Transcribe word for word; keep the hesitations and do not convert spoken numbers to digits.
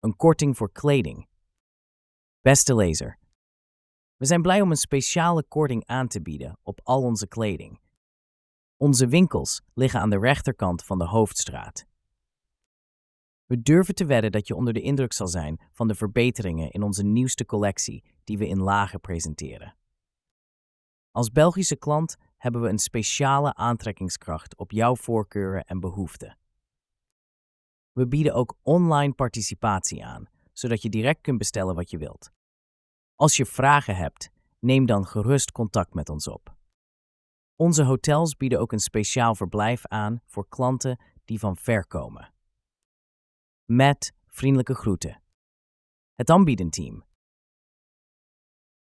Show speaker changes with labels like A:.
A: een korting voor kleding. Beste lezer, we zijn blij om een speciale korting aan te bieden op al onze kleding. Onze winkels liggen aan de rechterkant van de Hoofdstraat. We durven te wedden dat je onder de indruk zal zijn van de verbeteringen in onze nieuwste collectie die we in lagen presenteren. Als Belgische klant hebben we een speciale aantrekkingskracht op jouw voorkeuren en behoeften. We bieden ook online participatie aan, zodat je direct kunt bestellen wat je wilt. Als je vragen hebt, neem dan gerust contact met ons op. Onze hotels bieden ook een speciaal verblijf aan voor klanten die van ver komen. Met vriendelijke groeten. Het aanbiedenteam.